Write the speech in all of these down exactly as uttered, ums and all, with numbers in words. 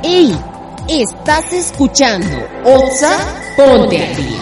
¡Ey! Estás escuchando Oxa, ponte al día.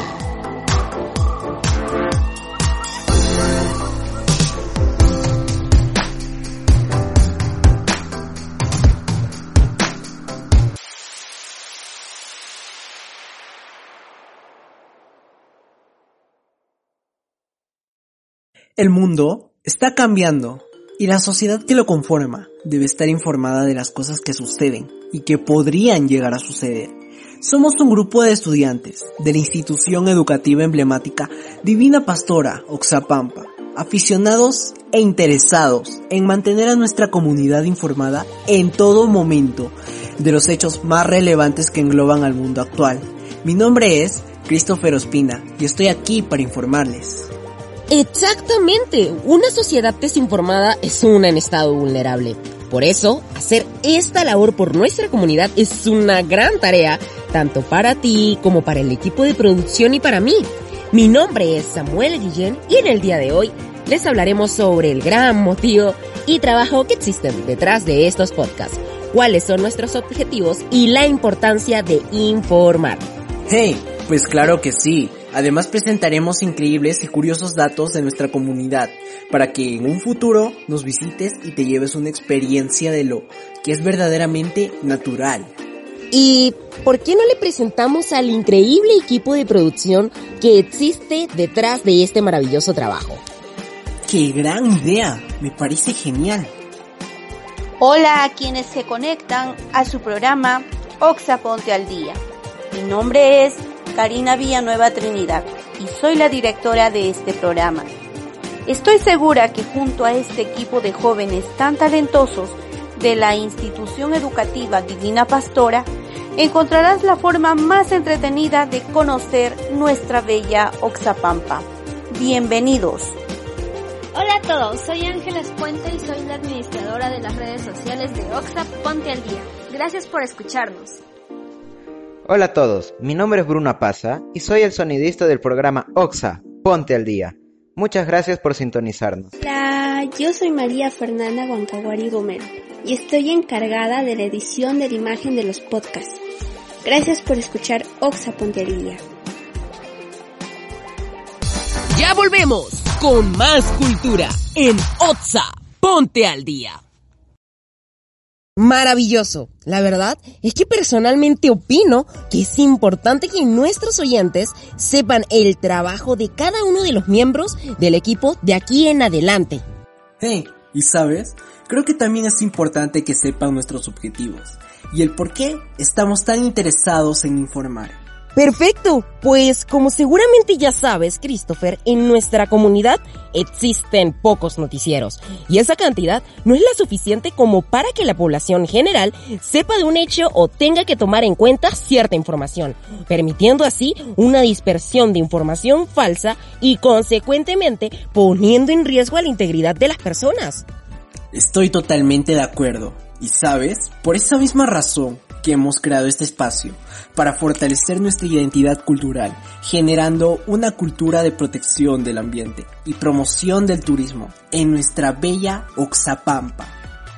El mundo está cambiando y la sociedad que lo conforma debe estar informada de las cosas que suceden y que podrían llegar a suceder. Somos un grupo de estudiantes de la institución educativa emblemática Divina Pastora Oxapampa, aficionados e interesados en mantener a nuestra comunidad informada en todo momento de los hechos más relevantes que engloban al mundo actual. Mi nombre es Christopher Ospina y estoy aquí para informarles. Exactamente, una sociedad desinformada es una en estado vulnerable. Por eso, hacer esta labor por nuestra comunidad es una gran tarea, tanto para ti como para el equipo de producción y para mí. Mi nombre es Samuel Guillén y en el día de hoy les hablaremos sobre el gran motivo y trabajo que existen detrás de estos podcasts, cuáles son nuestros objetivos y la importancia de informar. ¡Hey! Pues claro que sí. Además presentaremos increíbles y curiosos datos de nuestra comunidad para que en un futuro nos visites y te lleves una experiencia de lo que es verdaderamente natural. ¿Y por qué no le presentamos al increíble equipo de producción que existe detrás de este maravilloso trabajo? ¡Qué gran idea! Me parece genial. Hola a quienes se conectan a su programa Oxa, ponte al día. Mi nombre es Karina Villanueva Trinidad y soy la directora de este programa. Estoy segura que junto a este equipo de jóvenes tan talentosos de la institución educativa Divina Pastora, encontrarás la forma más entretenida de conocer nuestra bella Oxapampa. Bienvenidos. Hola a todos, soy Ángeles Puente y soy la administradora de las redes sociales de Oxa, ponte al día. Gracias por escucharnos. Hola a todos, mi nombre es Bruno Paza y soy el sonidista del programa Oxa, ponte al día. Muchas gracias por sintonizarnos. Hola, yo soy María Fernanda Huancahuari Gomero y estoy encargada de la edición de la imagen de los podcasts. Gracias por escuchar Oxa, ponte al día. Ya volvemos con más cultura en Oxa, ponte al día. Maravilloso. La verdad es que personalmente opino que es importante que nuestros oyentes sepan el trabajo de cada uno de los miembros del equipo de aquí en adelante. Hey, ¿y sabes? Creo que también es importante que sepan nuestros objetivos y el por qué estamos tan interesados en informar. Perfecto, pues como seguramente ya sabes, Christopher, en nuestra comunidad existen pocos noticieros y esa cantidad no es la suficiente como para que la población general sepa de un hecho o tenga que tomar en cuenta cierta información, permitiendo así una dispersión de información falsa y consecuentemente poniendo en riesgo a la integridad de las personas. Estoy totalmente de acuerdo y sabes, por esa misma razón que hemos creado este espacio para fortalecer nuestra identidad cultural, generando una cultura de protección del ambiente y promoción del turismo en nuestra bella Oxapampa.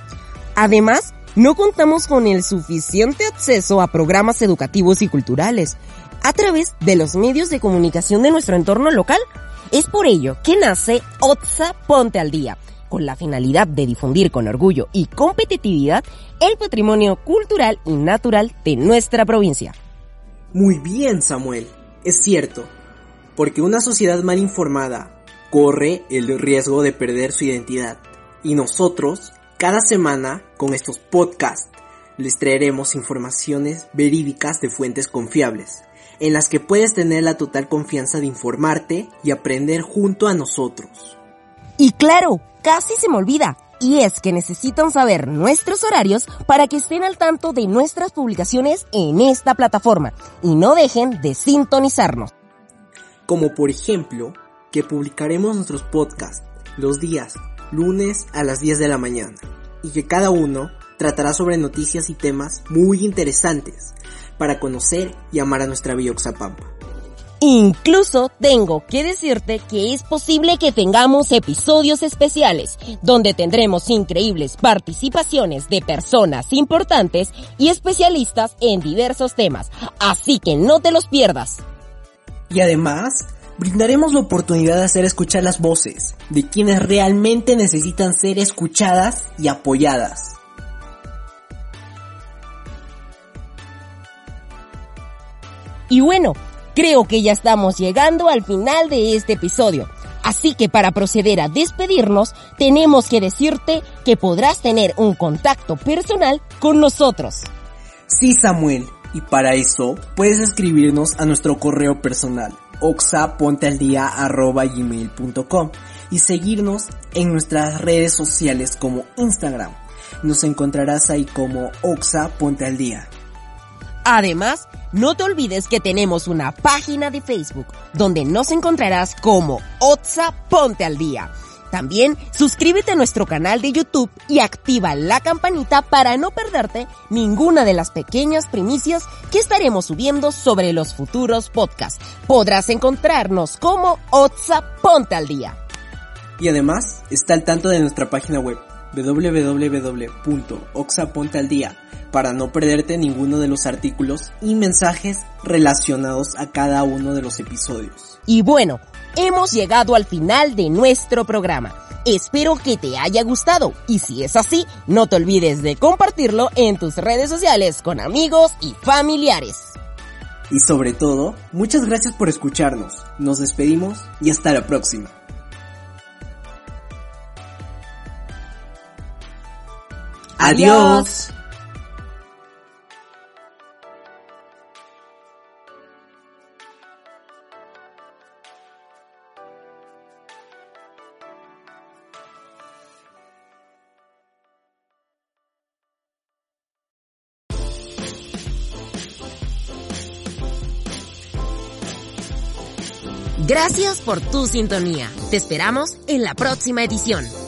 Además, no contamos con el suficiente acceso a programas educativos y culturales a través de los medios de comunicación de nuestro entorno local. Es por ello que nace Oxa, ponte al día, con la finalidad de difundir con orgullo y competitividad el patrimonio cultural y natural de nuestra provincia. Muy bien, Samuel, es cierto, porque una sociedad mal informada corre el riesgo de perder su identidad, y nosotros, cada semana, con estos podcasts, les traeremos informaciones verídicas de fuentes confiables, en las que puedes tener la total confianza de informarte y aprender junto a nosotros. Y claro, casi se me olvida, y es que necesitan saber nuestros horarios para que estén al tanto de nuestras publicaciones en esta plataforma y no dejen de sintonizarnos. Como por ejemplo, que publicaremos nuestros podcasts los días lunes a las diez de la mañana y que cada uno tratará sobre noticias y temas muy interesantes para conocer y amar a nuestra bella Oxapampa. Incluso tengo que decirte que es posible que tengamos episodios especiales, donde tendremos increíbles participaciones de personas importantes y especialistas en diversos temas, así que no te los pierdas. Y además, brindaremos la oportunidad de hacer escuchar las voces de quienes realmente necesitan ser escuchadas y apoyadas. Y bueno, creo que ya estamos llegando al final de este episodio, así que para proceder a despedirnos, tenemos que decirte que podrás tener un contacto personal con nosotros. Sí, Samuel, y para eso puedes escribirnos a nuestro correo personal oxapontealdia arroba gmail punto com y seguirnos en nuestras redes sociales como Instagram. Nos encontrarás ahí como oxapontealdia. Además, no te olvides que tenemos una página de Facebook, donde nos encontrarás como Oxa Ponte al Día. También suscríbete a nuestro canal de YouTube y activa la campanita para no perderte ninguna de las pequeñas primicias que estaremos subiendo sobre los futuros podcasts. Podrás encontrarnos como Oxa Ponte al Día. Y además, está al tanto de nuestra página web doble u doble u doble u punto oxapontealdia para no perderte ninguno de los artículos y mensajes relacionados a cada uno de los episodios. Y bueno, hemos llegado al final de nuestro programa. Espero que te haya gustado y si es así, no te olvides de compartirlo en tus redes sociales con amigos y familiares. Y sobre todo, muchas gracias por escucharnos. Nos despedimos y hasta la próxima. Adiós. Gracias por tu sintonía. Te esperamos en la próxima edición.